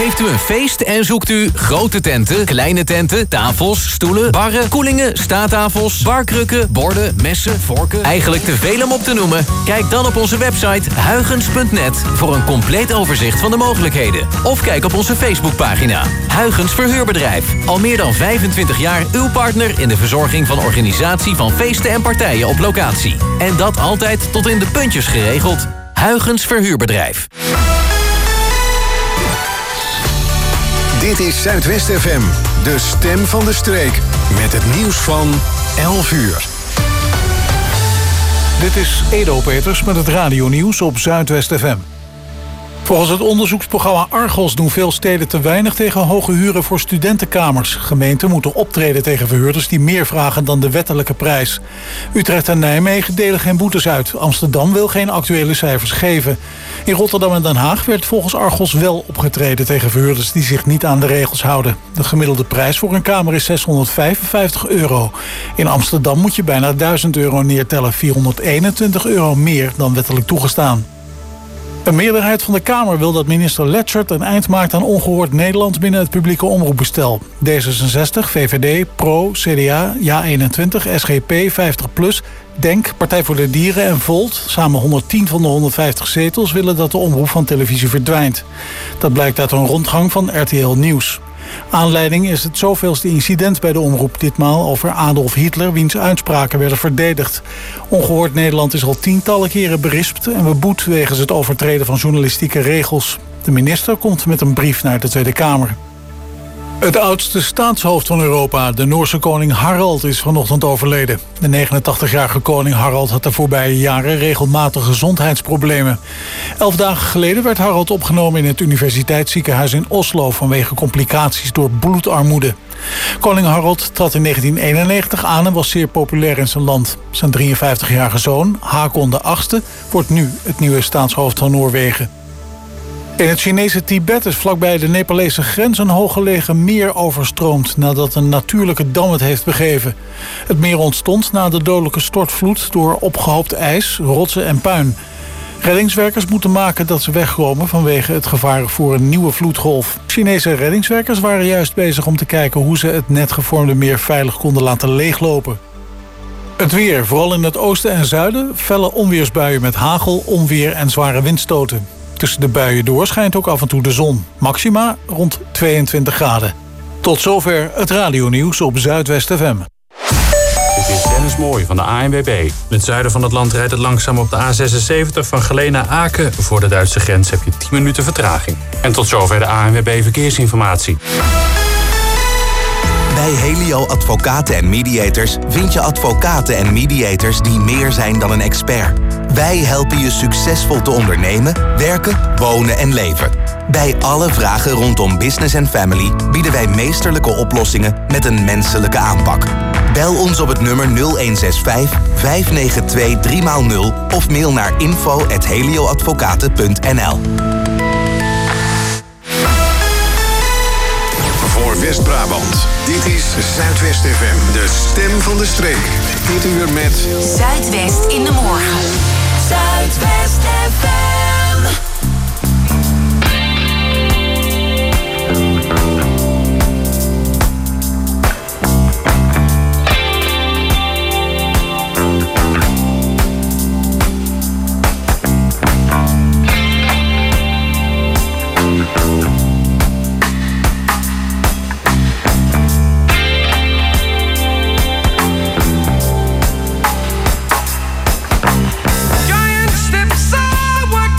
Heeft u een feest en zoekt u grote tenten, kleine tenten, tafels, stoelen, barren, koelingen, staattafels, barkrukken, borden, messen, vorken? Eigenlijk te veel om op te noemen? Kijk dan op onze website huygens.net voor een compleet overzicht van de mogelijkheden. Of kijk op onze Facebookpagina. Huygens Verhuurbedrijf. Al meer dan 25 jaar uw partner in de verzorging van organisatie van feesten en partijen op locatie. En dat altijd tot in de puntjes geregeld. Huygens Verhuurbedrijf. Dit is Zuidwest FM, de stem van de streek. Met het nieuws van 11 uur. Dit is Edo Peters met het radionieuws op Zuidwest FM. Volgens het onderzoeksprogramma Argos doen veel steden te weinig tegen hoge huren voor studentenkamers. Gemeenten moeten optreden tegen verhuurders die meer vragen dan de wettelijke prijs. Utrecht en Nijmegen delen geen boetes uit. Amsterdam wil geen actuele cijfers geven. In Rotterdam en Den Haag werd volgens Argos wel opgetreden tegen verhuurders die zich niet aan de regels houden. De gemiddelde prijs voor een kamer is €655. In Amsterdam moet je bijna €1000 neertellen, €421 meer dan wettelijk toegestaan. Een meerderheid van de Kamer wil dat minister Letchert een eind maakt aan ongehoord Nederland binnen het publieke omroepbestel. D66, VVD, PRO, CDA, JA21, SGP, 50PLUS, DENK, Partij voor de Dieren en Volt, samen 110 van de 150 zetels, willen dat de omroep van televisie verdwijnt. Dat blijkt uit een rondgang van RTL Nieuws. Aanleiding is het zoveelste incident bij de omroep, ditmaal over Adolf Hitler, wiens uitspraken werden verdedigd. Ongehoord Nederland is al tientallen keren berispt en beboet wegens het overtreden van journalistieke regels. De minister komt met een brief naar de Tweede Kamer. Het oudste staatshoofd van Europa, de Noorse koning Harald, is vanochtend overleden. De 89-jarige koning Harald had de voorbije jaren regelmatig gezondheidsproblemen. 11 dagen geleden werd Harald opgenomen in het universiteitsziekenhuis in Oslo vanwege complicaties door bloedarmoede. Koning Harald trad in 1991 aan en was zeer populair in zijn land. Zijn 53-jarige zoon, Hakon VIII, wordt nu het nieuwe staatshoofd van Noorwegen. In het Chinese Tibet is vlakbij de Nepalese grens een hooggelegen meer overstroomd nadat een natuurlijke dam het heeft begeven. Het meer ontstond na de dodelijke stortvloed door opgehoopt ijs, rotsen en puin. Reddingswerkers moeten maken dat ze wegkomen vanwege het gevaar voor een nieuwe vloedgolf. Chinese reddingswerkers waren juist bezig om te kijken hoe ze het net gevormde meer veilig konden laten leeglopen. Het weer, vooral in het oosten en zuiden, felle onweersbuien met hagel, onweer en zware windstoten. Tussen de buien door schijnt ook af en toe de zon. Maxima rond 22 graden. Tot zover het radionieuws op Zuidwest FM. Dit is Dennis Mooij van de ANWB. In het zuiden van het land rijdt het langzaam op de A76 van Geleen naar Aken. Voor de Duitse grens heb je 10 minuten vertraging. En tot zover de ANWB Verkeersinformatie. Bij Helio Advocaten en Mediators vind je advocaten en mediators die meer zijn dan een expert. Wij helpen je succesvol te ondernemen, werken, wonen en leven. Bij alle vragen rondom business en family bieden wij meesterlijke oplossingen met een menselijke aanpak. Bel ons op het nummer 0165 592 3x0 of mail naar info@helioadvocaten.nl. Voor West-Brabant, dit is Zuidwest FM, de stem van de streek. Dit uur met Zuidwest in de morgen. Zuidwest FM. Giant steps are what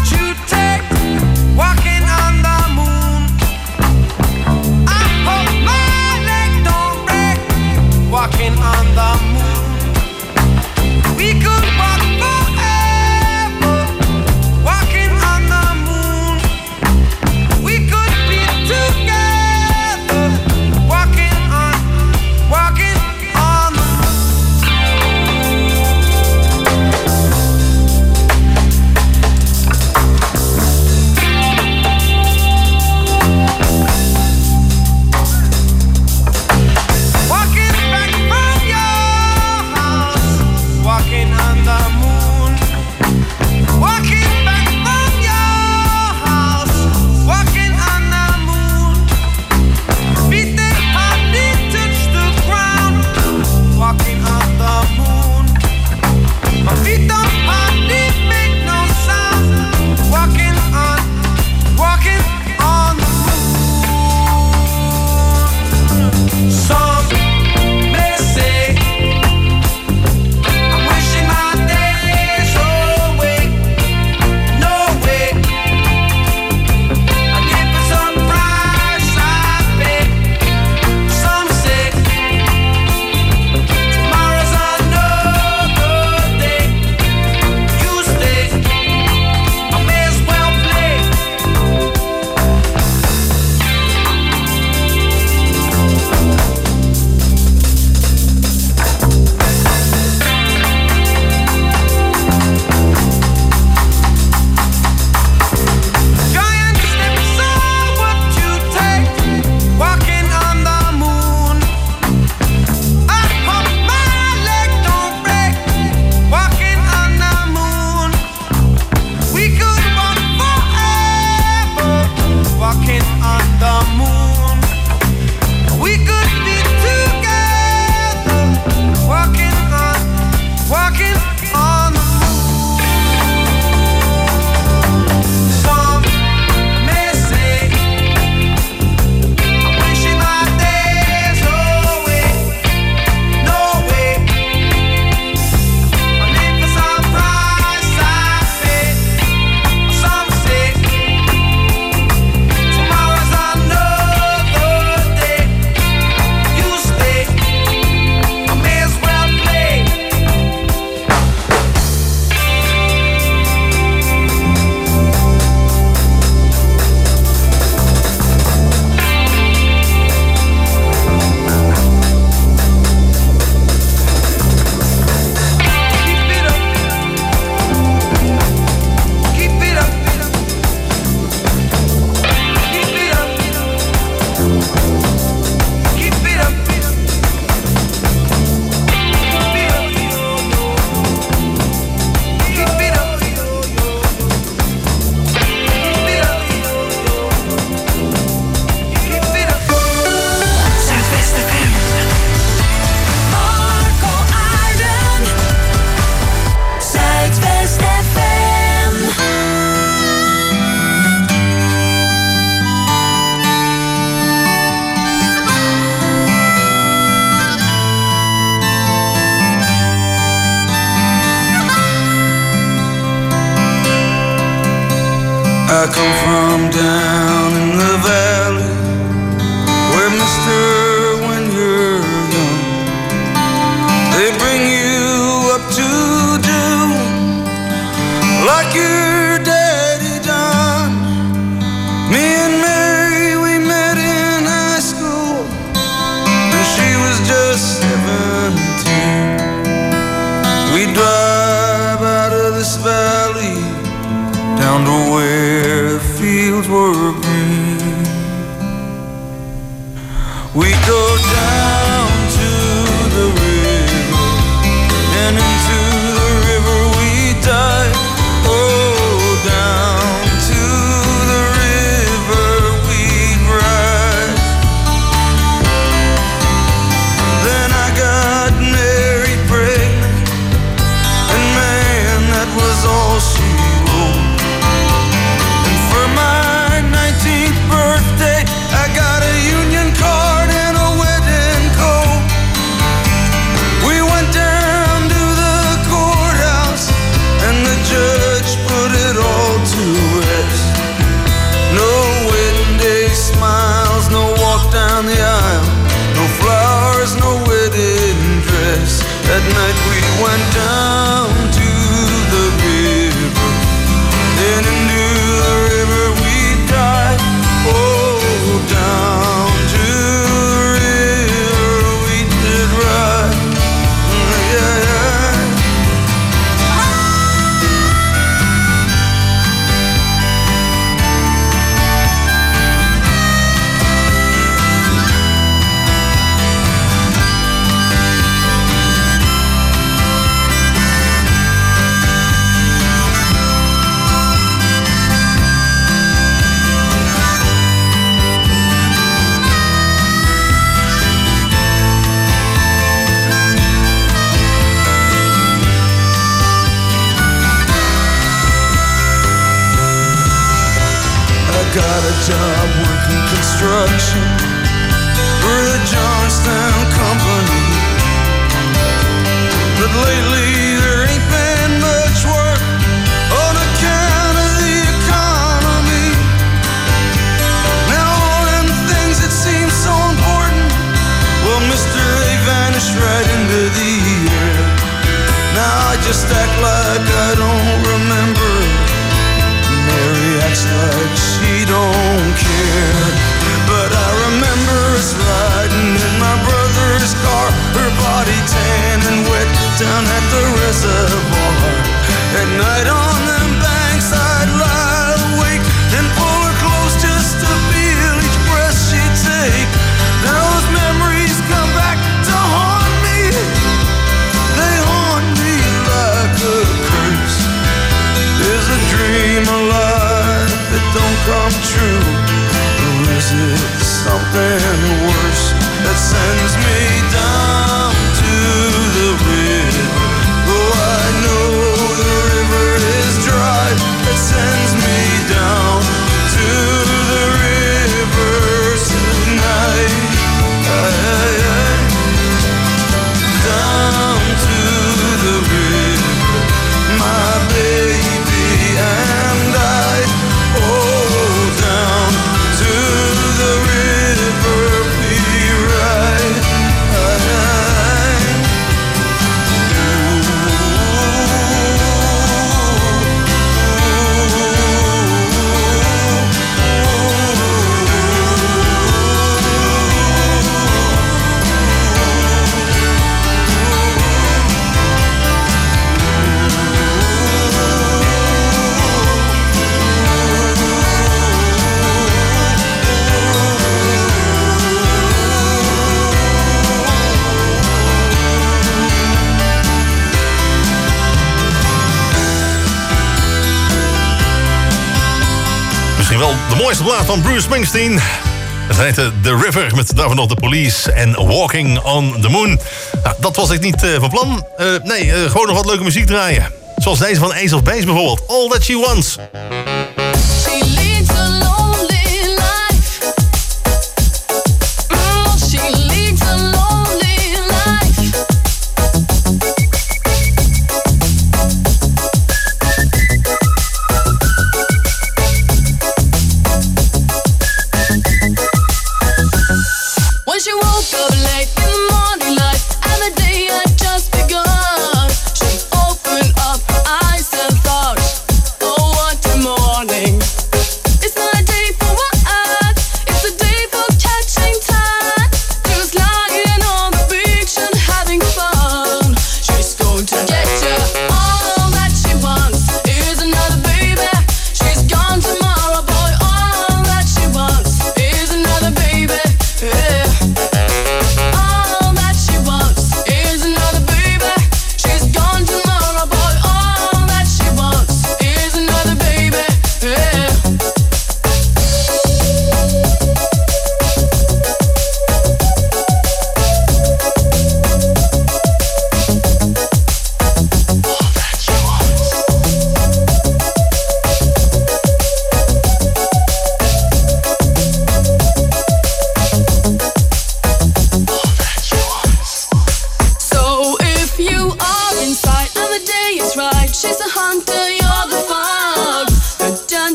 were green. We go down to the river, and into the river we dive. Oh, down to the river we ride. Then I got married, pregnant, and man, that was all she wrote. And for my 19th birthday, I got a union card and a wedding coat. We went down to the courthouse, and the judge put it all to rest. No wedding day smiles, no walk down the aisle, no flowers, no wedding dress. That night we went down to the river, then into the river we dive. Oh, down to the river we did ride. Yeah, yeah. Got a job working construction for the Johnstown Company, but lately there ain't been much work on account of the economy. Now all them things that seem so important, well, mister, they vanish right into the air. Now I just act like I don't remember. Mary acts like she don't care, but I remember us riding in my brother's car, her body tan and wet down at the reservoir. At night on them banks I'd lie awake and pull her close just to feel each breath she'd take. Those memories come back to haunt me. They haunt me like a curse. Is a dream alive that don't come true, or is it something worse that sends me down to the river? Oh, I know the river is dry, that sends me down to the river tonight. Down to the river, my baby and I. Oh, down to the river we ride. Misschien wel de mooiste plaat van Bruce Springsteen. Het heette The River met daarvan nog The Police en Walking on the Moon. Nou, dat was ik niet van plan. Gewoon nog wat leuke muziek draaien. Zoals deze van Ace of Base bijvoorbeeld. All That She Wants. More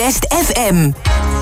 Zuidwest FM.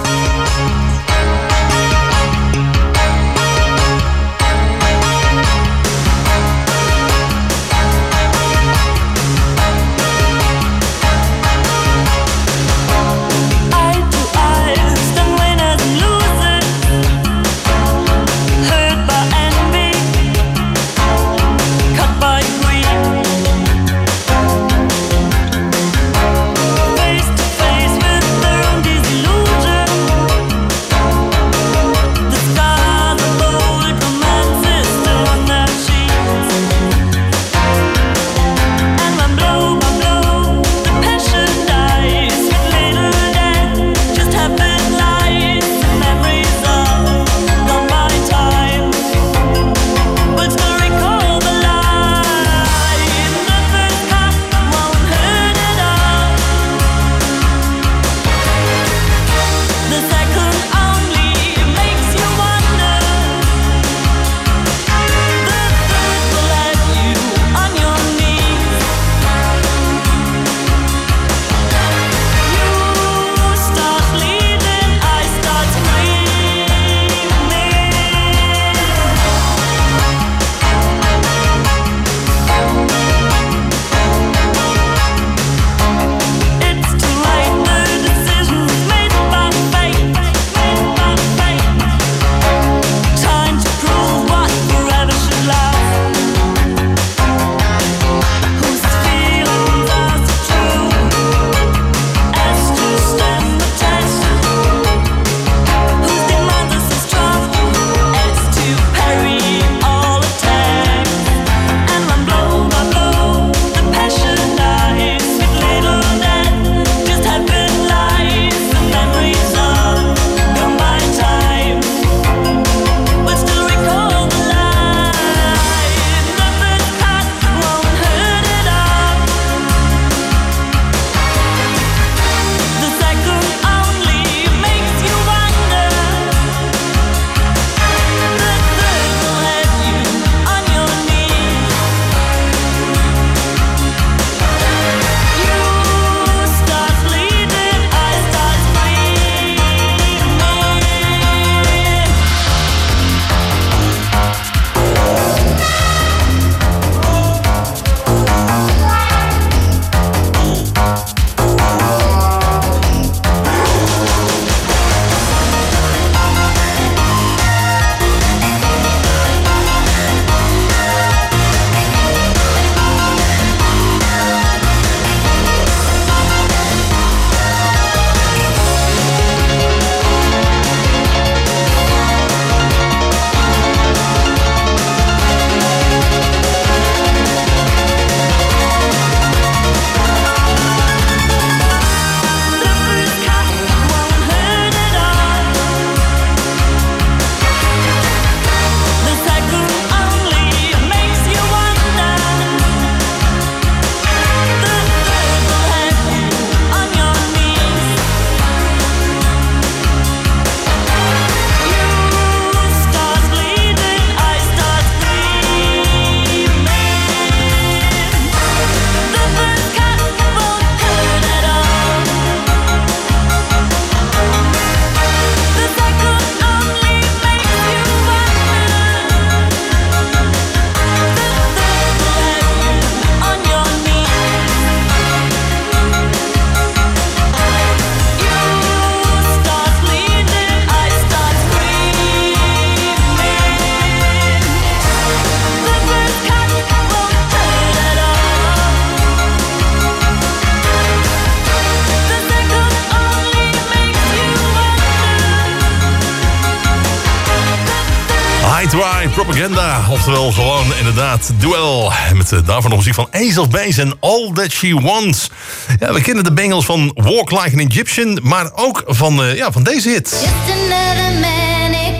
Dry Propaganda. Oftewel gewoon inderdaad Duel. Met daarvan de muziek van Ace of Base en All That She Wants. Ja, we kennen de bangles van Walk Like an Egyptian. Maar ook van deze hit. Just another manic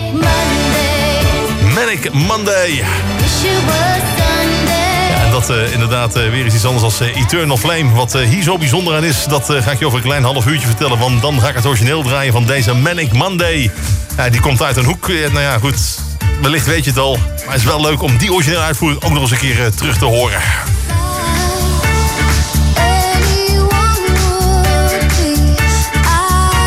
Monday. Manic Monday. Wish it was Sunday. Ja, en dat inderdaad weer is iets anders als Eternal Flame. Wat hier zo bijzonder aan is, dat ga ik je over een klein half uurtje vertellen. Want dan ga ik het origineel draaien van deze Manic Monday. Ja, die komt uit een hoek. Nou ja, goed. Wellicht weet je het al. Maar het is wel leuk om die originele uitvoering ook nog eens een keer terug te horen. Anyone would be.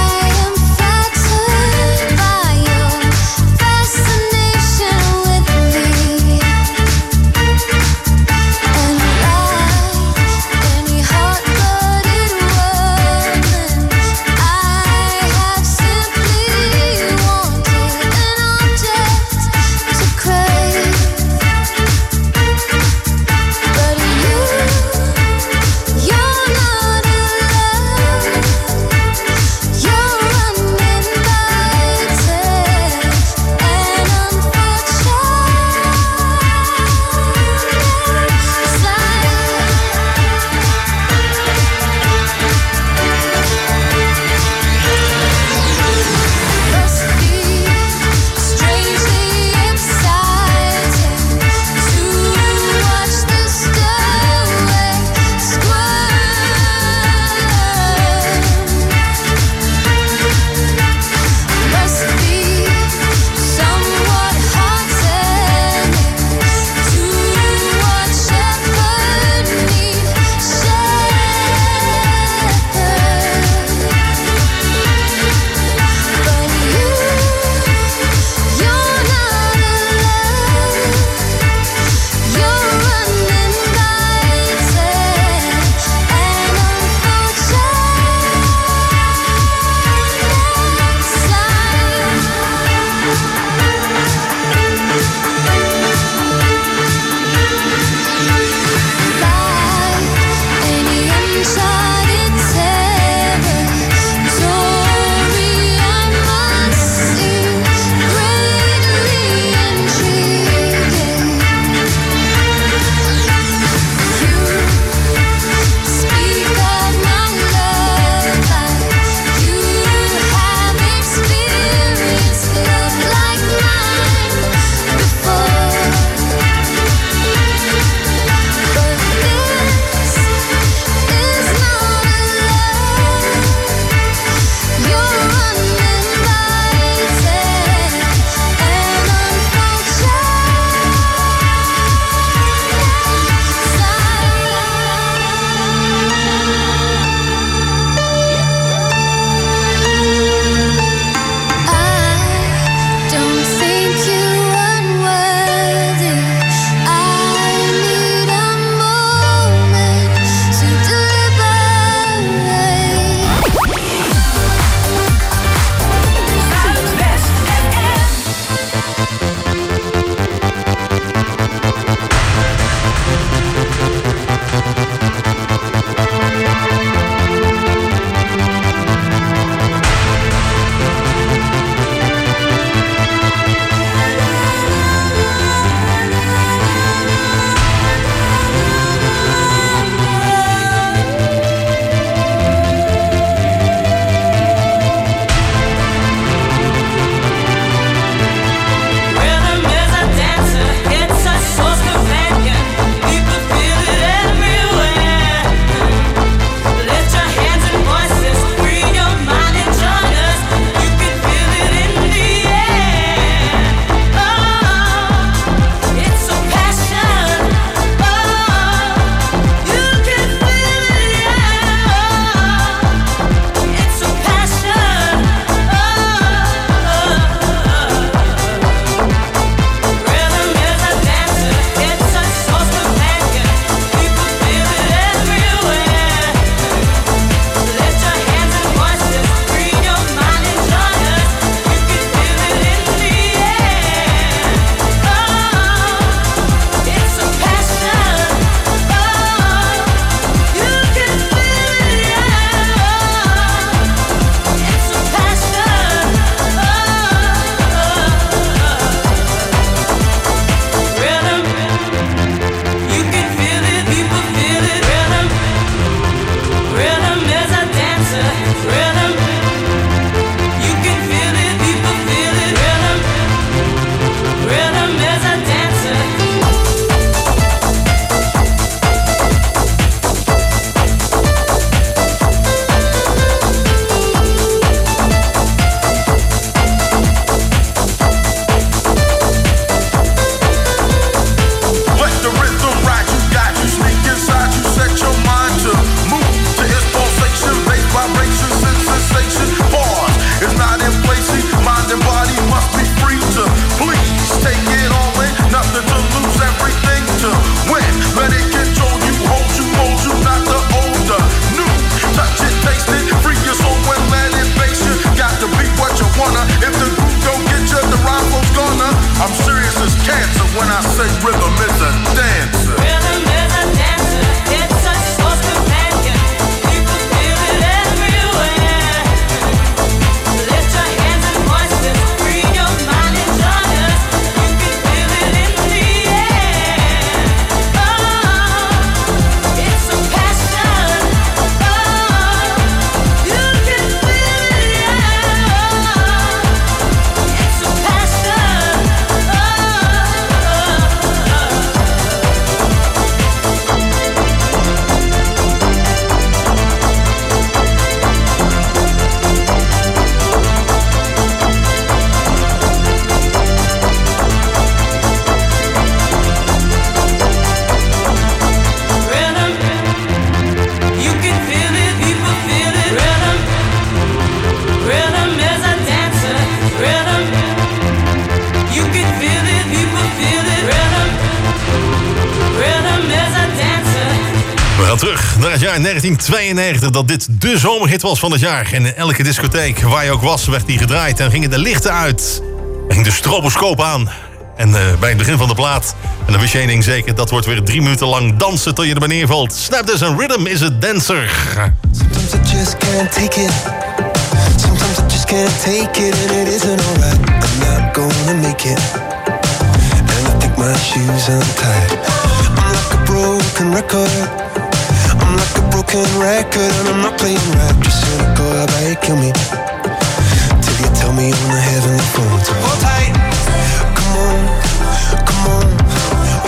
gaan terug naar het jaar 1992, dat dit de zomerhit was van het jaar. En in elke discotheek waar je ook was, werd die gedraaid. En gingen de lichten uit. En ging de stroboscoop aan. En bij het begin van de plaat, en dan wist je één ding zeker, dat wordt weer 3 minuten lang dansen tot je er maar neervalt. Snap This and Rhythm is a dancer. Sometimes I just can't take it. Sometimes I just can't take it, and it isn't alright. I'm not gonna make it. And I think my shoes untied. I'm like a broken record. I'm like a broken record, and I'm not playing right. Just cynical, how about you kill me? Till you tell me on the heavenly phone to hold tight. Come on, come on. Oh,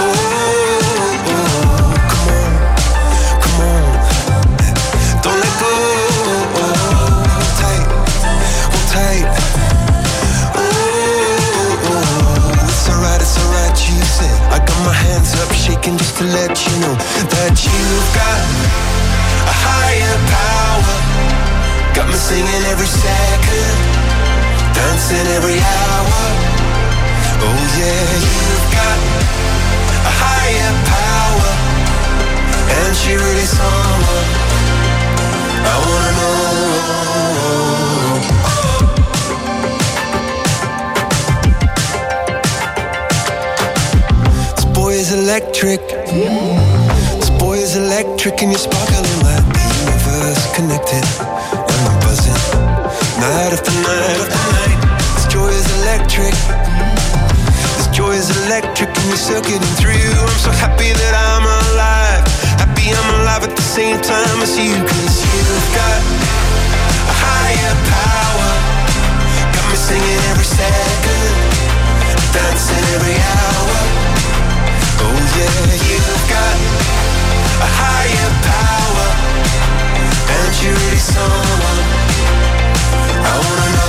come on, come on. Don't let go. Hold tight, hold tight. Oh, it's alright, you said. I got my hands up shaking just to let you know that you've got a higher power. Got me singing every second, dancing every hour. Oh yeah, you've got a higher power, and she really someone I wanna know. This boy is electric. This boy is electric, and you're sparkling like the universe connected. And I'm buzzing night after night after night. This joy is electric. Joy is electric and you're circuiting through. I'm so happy that I'm alive. Happy I'm alive at the same time as you. Cause you've got a higher power. Got me singing every second, dancing every hour. Oh yeah, you've got a higher power, and you're really someone I wanna know.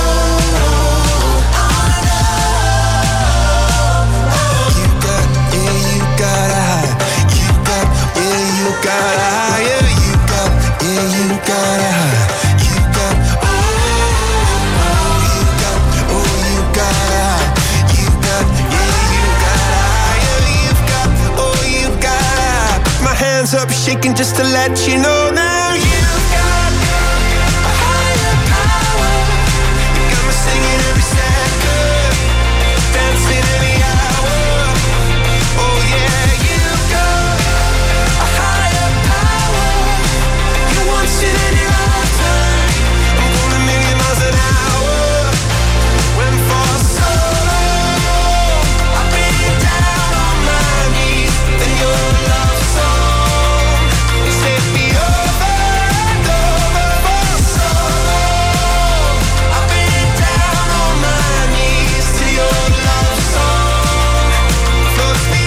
Up shaking just to let you know now you've got a higher power. You got me singing every second, dancing every hour. Oh yeah, you've got a higher power. You want it in your own time. I'm going a million miles an hour. When for so long I've been down on my knees, then your love song set me over and over for so long. I've been down on my knees till your love song floats me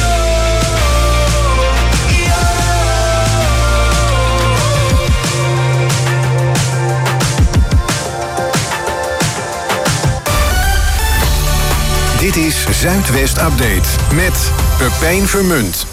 Dit is Zuidwest Update met Pepijn Vermunt.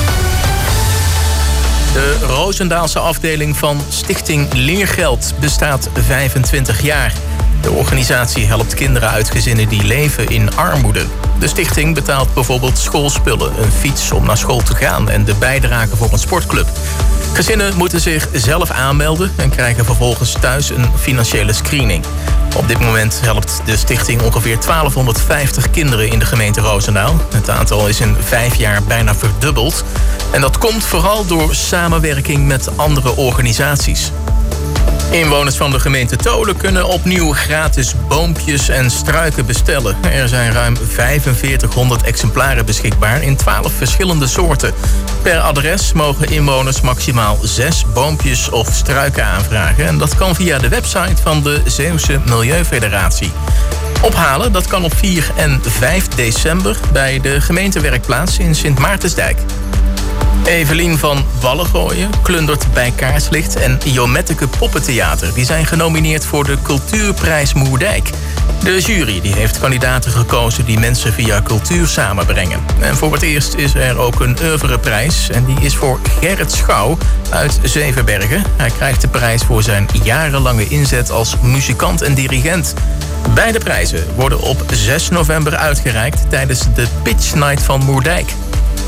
De Roosendaalse afdeling van Stichting Leergeld bestaat 25 jaar. De organisatie helpt kinderen uit gezinnen die leven in armoede. De stichting betaalt bijvoorbeeld schoolspullen, een fiets om naar school te gaan en de bijdrage voor een sportclub. Gezinnen moeten zich zelf aanmelden en krijgen vervolgens thuis een financiële screening. Op dit moment helpt de stichting ongeveer 1250 kinderen in de gemeente Roosendaal. Het aantal is in 5 jaar bijna verdubbeld. En dat komt vooral door samenwerking met andere organisaties. Inwoners van de gemeente Tholen kunnen opnieuw gratis boompjes en struiken bestellen. Er zijn ruim 4500 exemplaren beschikbaar in 12 verschillende soorten. Per adres mogen inwoners maximaal 6 boompjes of struiken aanvragen. En dat kan via de website van de Zeeuwse Milieufederatie. Ophalen, dat kan op 4 en 5 december bij de gemeentewerkplaats in Sint Maartensdijk. Evelien van Wallengooien, Klundert bij Kaarslicht en Jometteke Poppentheater. Die zijn genomineerd voor de Cultuurprijs Moerdijk. De jury die heeft kandidaten gekozen die mensen via cultuur samenbrengen. En voor het eerst is er ook een oeuvreprijs. En die is voor Gerrit Schouw uit Zevenbergen. Hij krijgt de prijs voor zijn jarenlange inzet als muzikant en dirigent. Beide prijzen worden op 6 november uitgereikt tijdens de Pitch Night van Moerdijk.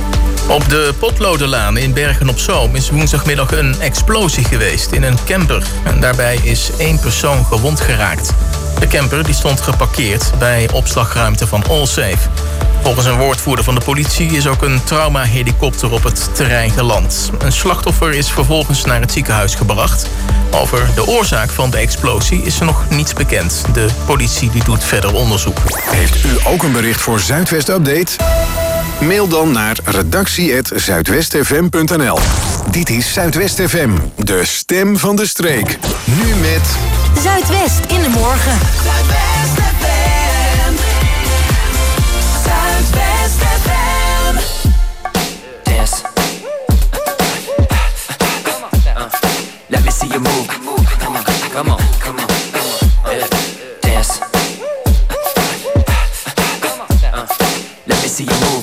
Op de Potlodenlaan in Bergen-op-Zoom is woensdagmiddag een explosie geweest in een camper. En daarbij is 1 persoon gewond geraakt. De camper die stond geparkeerd bij opslagruimte van Allsafe. Volgens een woordvoerder van de politie is ook een traumahelikopter op het terrein geland. Een slachtoffer is vervolgens naar het ziekenhuis gebracht. Over de oorzaak van de explosie is er nog niets bekend. De politie die doet verder onderzoek. Heeft u ook een bericht voor Zuidwest Update? Mail dan naar redactie@zuidwestfm.nl. Dit is Zuidwest FM, de stem van de streek. Nu met... Zuidwest in de morgen. Zuidwest FM. Zuidwest FM. Dance. Let me see you move. Come on, come on, come on. Dance. Let me see you move.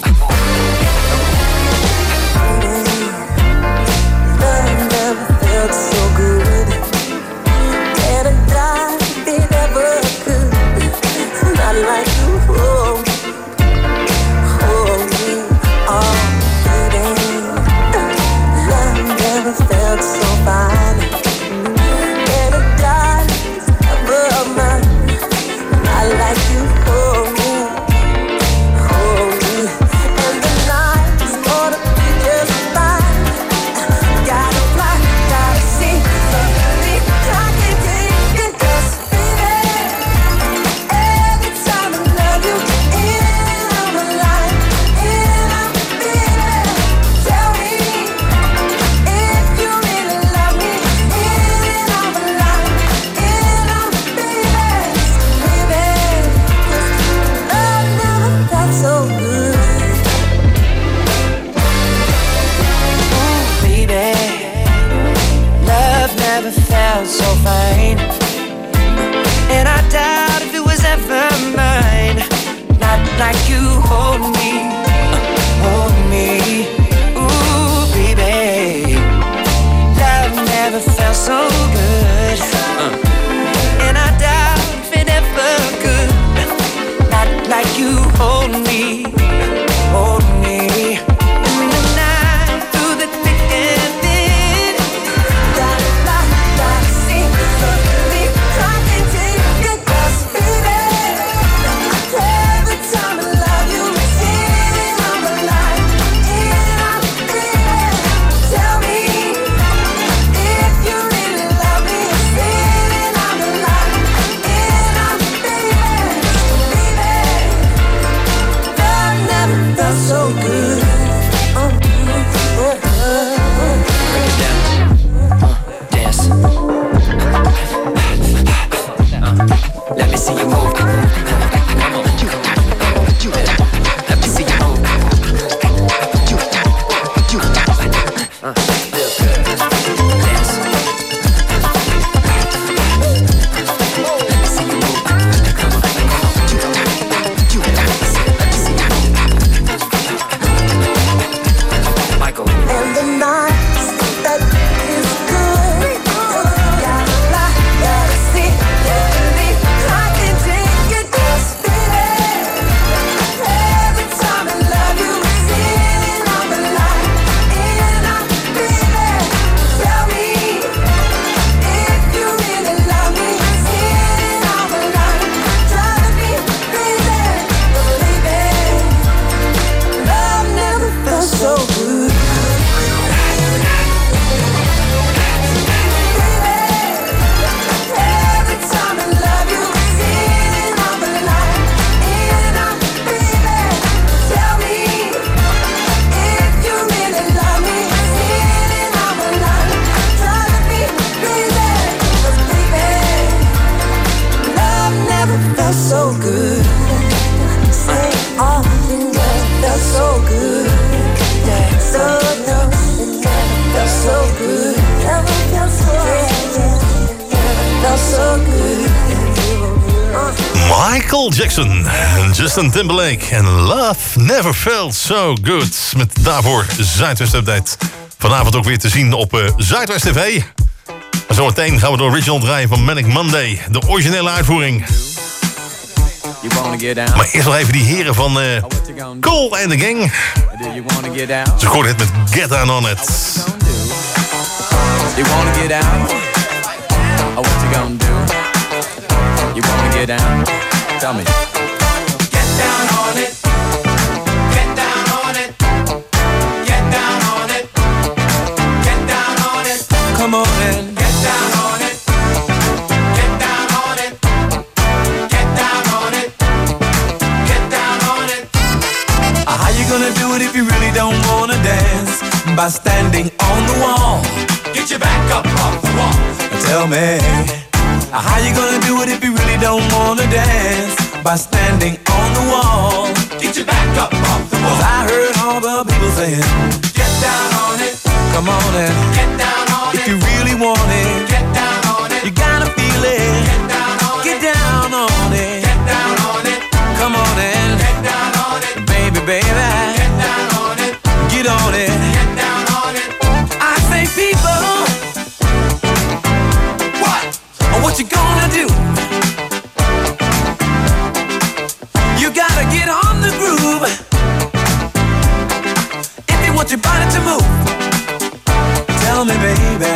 Michael Jackson en Justin Timberlake en Love Never Felt So Good. Met daarvoor Zuidwest Update. Vanavond ook weer te zien op Zuidwest TV. En zometeen gaan we de original draaien van Manic Monday. De originele uitvoering. Maar eerst nog even die heren van Cole and the Gang. Ze scoorden het met Get Down On It. You wanna get out? Oh, what you gonna do? You wanna get down? Tell me. Get down on it. Get down on it. Get down on it. Get down on it. Come on and get down on it. Get down on it. Get down on it. Get down on it. How you gonna do it if you really don't wanna dance? By standing on the wall. Get your back up off the wall. Tell me, how you gonna do it if you really don't wanna dance? By standing on the wall. Get your back up off the wall. 'Cause I heard all the people saying, get down on it. Come on and get down on it. If you really want it, get down on it. You gotta feel it. Get down on it. Get down on it. Get down on it. Come on and get down on it. Baby, baby, get down on it. Get on it. Get down on it. I say people, what you gonna do? You gotta get on the groove if you want your body to move. Tell me, baby,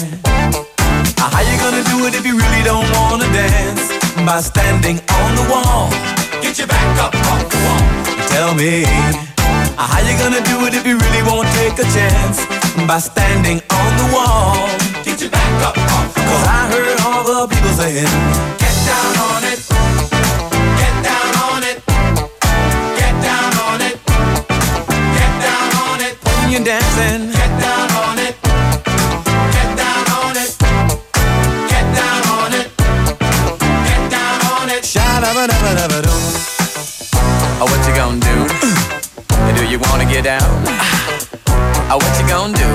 how you gonna do it if you really don't wanna dance? By standing on the wall. Get your back up off the wall. Tell me, how you gonna do it if you really won't take a chance? By standing on the wall. Get your back up off the wall. 'Cause I heard all the people saying, get down on it. Get down on it. Get down on it. Get down on it. When you're dancing, get down on it. Get down on it. Get down on it. Get down on it. Sha-da-ba-da-ba-da-ba-doo. Oh, what you gonna do? Do you wanna get down? Oh, what you gonna do?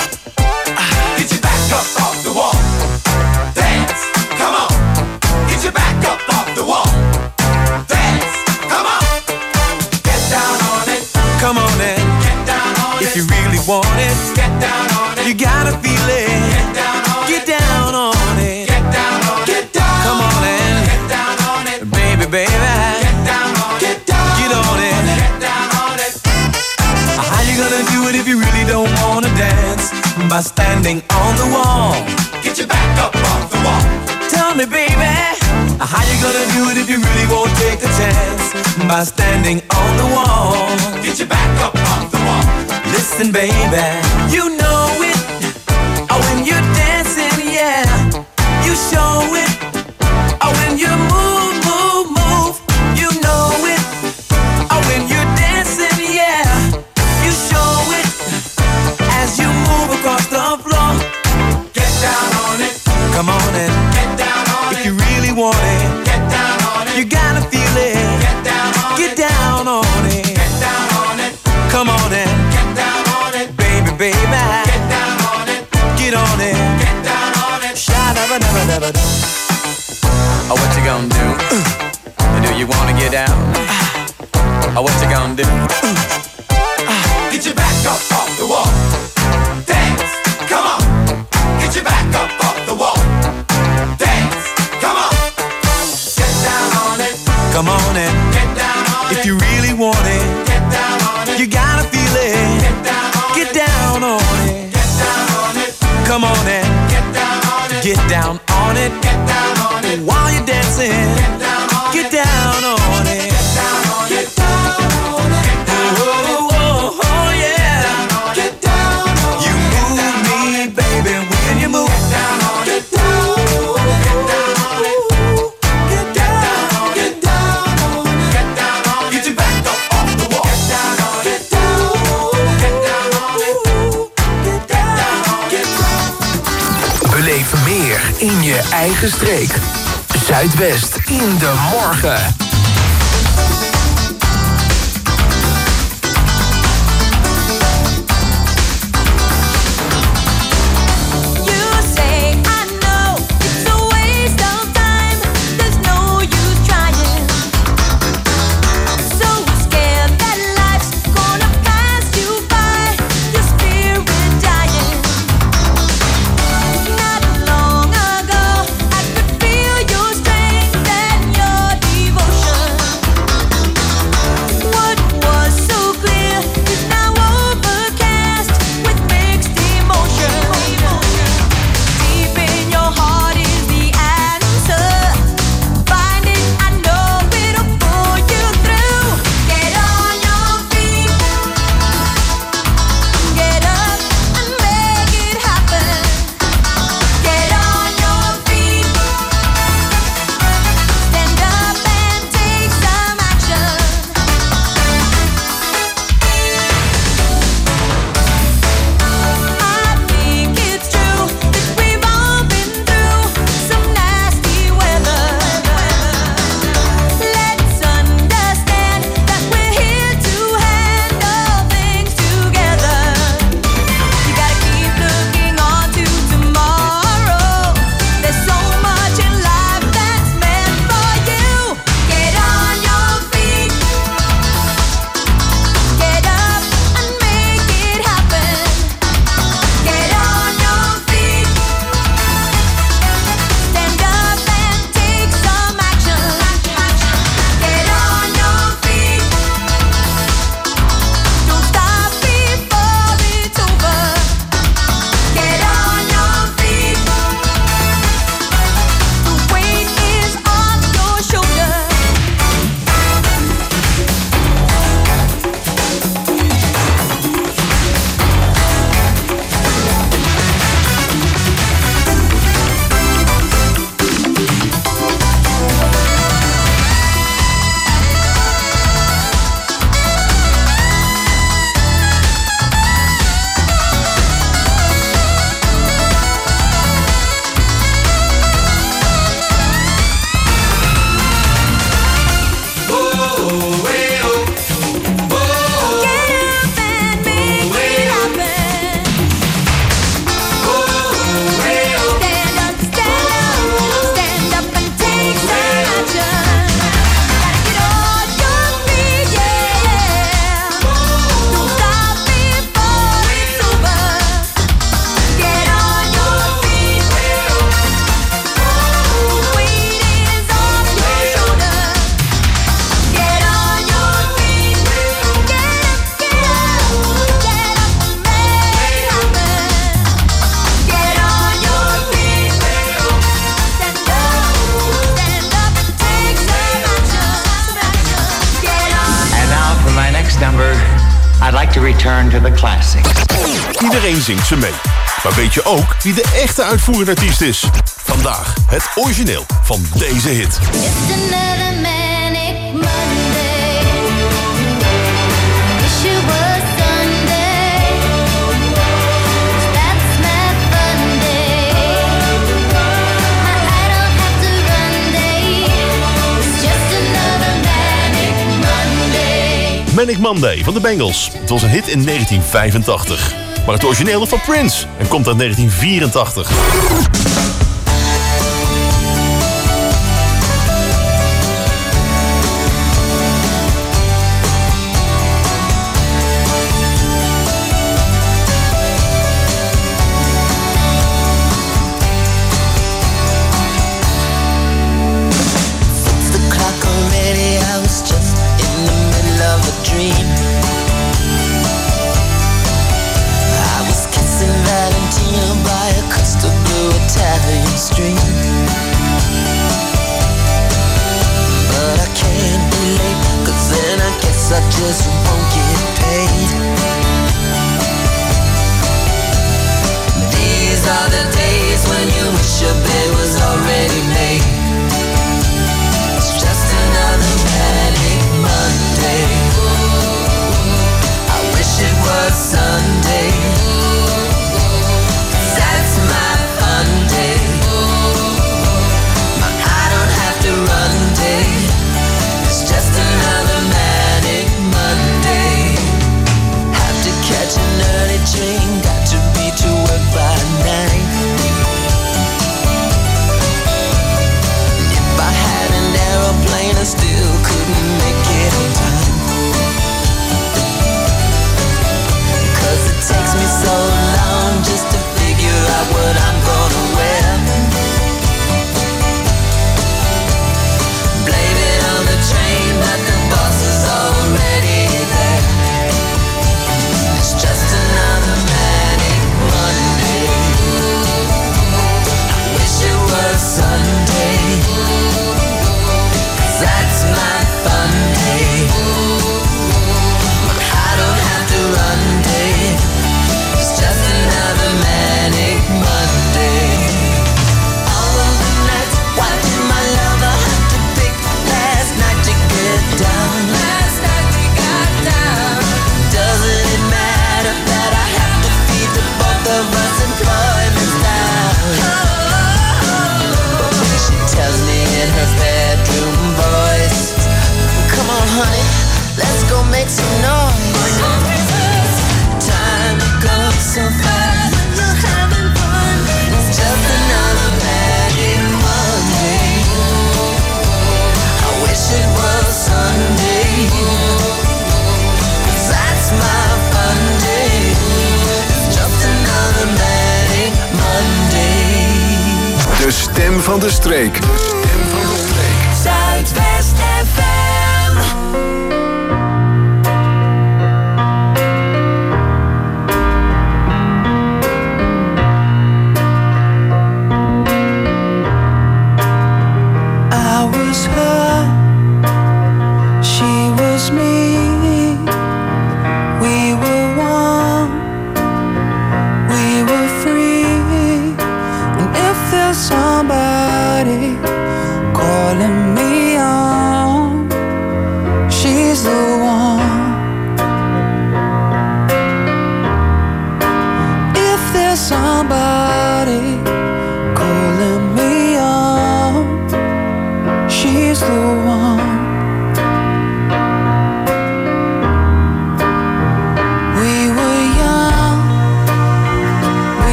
Get your back up off the wall. Dance, come on. Get your back up off the wall. Dance, come on. Get down on it. Come on in. Get down on it. If you really want it, get down on it. You gotta feel it. Get down on it. Get down on it. Get down on it. Get down. Come on in. Get down on it. Baby, baby. Get down on it. Get down. Get on it. Get down on it. How you gonna do it if you really don't wanna dance? By standing on the wall. Get your back up off the wall. Tell me, baby, how you gonna do it if you really won't take a chance? By standing on the wall. Get your back up off the wall. Listen, baby, you know it. Oh, when you're dancing, yeah, you show it. Oh, when you move, move, move, you know it. Oh, when you're dancing, yeah, you show it. As you move across the floor, get down on it. Come on and get down on it. If you really want it, get down on it. You gotta feel it. Get down on it. Get down on it. Get down on it. Come on and get down on it. Baby, baby, get down on it. Get on it. Get down on it. Sha-da-ba-da-ba-da-ba-da. Oh, what you gonna do? Do you wanna get down? Oh, what you gonna do? Get your back up off the wall. Dance, come on. Get your back up off the wall. Dance, come on. Get down on it. Come on and get down on it. If you really want it, get down on it. You gotta feel it. Get down on it. Get down on it. Get down on it. Come on and get down on it. Get down on it. Get down on it. While you're dancing, get down on it. Get down on it. Get down on it. Get down on it. Oh, oh, oh, yeah. Get down on it. You move me, baby, when you move. Get down on it. Get down on it. Get down on it. Get down on it. Get down on it. Get your back up off the wall. Get down on it. Get down on it. Get down on it. Get down on it. Beleef meer in je eigen streek. Zuidwest in de morgen. Long ago, I could feel your strength and your devotion. return to the classics. Iedereen zingt ze mee. Maar weet je ook wie de echte uitvoerende artiest is? Vandaag het origineel van deze hit. It's another manic Monday. Wish it was Sunday. That's my fun day. I don't have to run day. It's just another manic Monday. Manic Monday van de Bengals. Het was een hit in 1985. Maar het origineel is van Prince en komt uit 1984. I just won't get paid. These are the days when you wish your bed was already made. It's just another manic Monday. I wish it was Sunday. 'Cause that's my fun day. My I don't have to run day. It's just another manic Monday. Have to catch an early train, got to be to work by 9. If I had an aeroplane, I still couldn't make it on time. 'Cause it takes me so long just to figure out what I'm gonna wear. Blame it on the train, but the boss is already there. It's just another manic Monday. I wish it was Sunday. 'Cause that's my fun day. I don't have to run day. It's just another manic Monday. All of the nights, what did my lover have to pick last night to get down? Last night we got down. Doesn't it matter that I have to feed the both of us employment's down? But when she tells me in her bedroom voice, come on honey, let's go make some noise. Time goes so fast when you're having fun. It's just another manic Monday. I wish it was Sunday. 'Cause that's my fun day. It's just another manic Monday. De stem van de streek. De stem van de streek. Zuidwest FM. I was her, she was me. We were one, we were free. And if there's somebody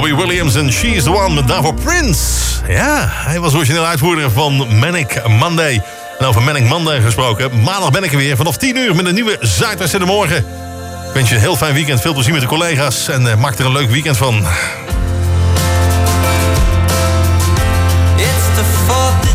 Robbie Williams en She's the One met daarvoor Prince. Ja, hij was origineel uitvoerder van Manic Monday. En over Manic Monday gesproken, maandag ben ik er weer vanaf 10 uur met een nieuwe Zuidwest in de Morgen. Ik wens je een heel fijn weekend, veel plezier met de collega's en maak er een leuk weekend van. It's the 4th